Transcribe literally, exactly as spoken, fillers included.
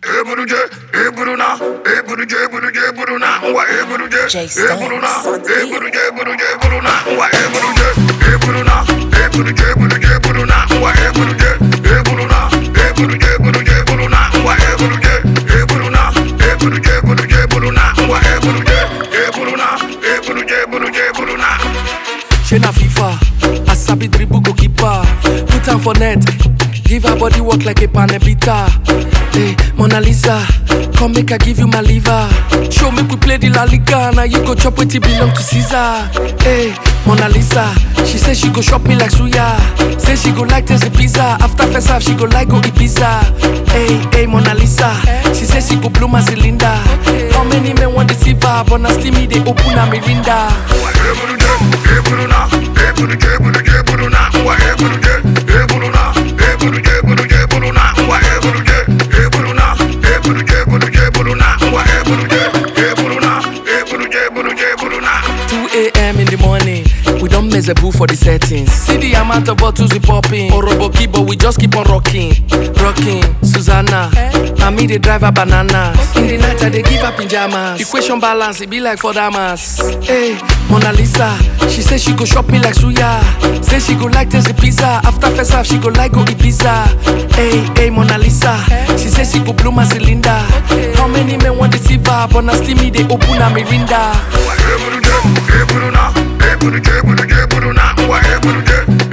Eburuje, Eburuna, Eburuje, Eburuje, Eburuna, Wa Eburuje, Eburuna, Eburuje, Eburuje, Eburuna, Wa Eburuje, Eburuna, Eburuje, Eburuje, Eburuna, Wa Eburuje, Eburuna, Eburuje, Eburuje, Eburuna, Wa Eburuje, Eburuna, Eburuje, Eburuje, Eburuna, Wa Eburuje, Eburuna, Eburuje, Eburuje, Eburuna. She na FIFA, I sabi dribble goalkeeper. Put am for net, give her body work like a panebita. Hey, Mona Lisa, come make I give you my liver. Show me we play the La Liga, now you go chop what it belong to Caesar. Hey, Mona Lisa, she say she go shop me like suya. Say she go like taste the pizza. After first half she go like go eat pizza. Hey, hey, Mona Lisa, she say she go blow my cylinder. How many men want to see her, but now still me they open a Mirinda. Eburuna, Eburuje, Eburuje, Eburuna, Wa Eburuje, Eburuna, Eburuje, Eburuje, Eburuna, Wa Eburuje, Eburuna, Eburuje, Eburuje, Eburuna, Wa Eburuje, Eburuna, Eburuje, Eburuje, Eburuna. two a m in the morning, we don't mess a boo for the settings. See the amount of bottles we popping. Oroboki, but we just keep on rocking, rocking. Susanna, and me the driver banana. In the night I they give her pajamas. Equation balance, it be like for damas. Hey, Mona Lisa, she say she go shop me like suya. Say she go like taste the pizza. After first half she go like go eat pizza. Hey, hey, Mona Lisa, she say she go blow my cylinder. How many men want to see her, but now still me they open a Mirinda. Eburuje, Eburuna, Eburuje, Eburuje, Eburuna, Wa Eburuje,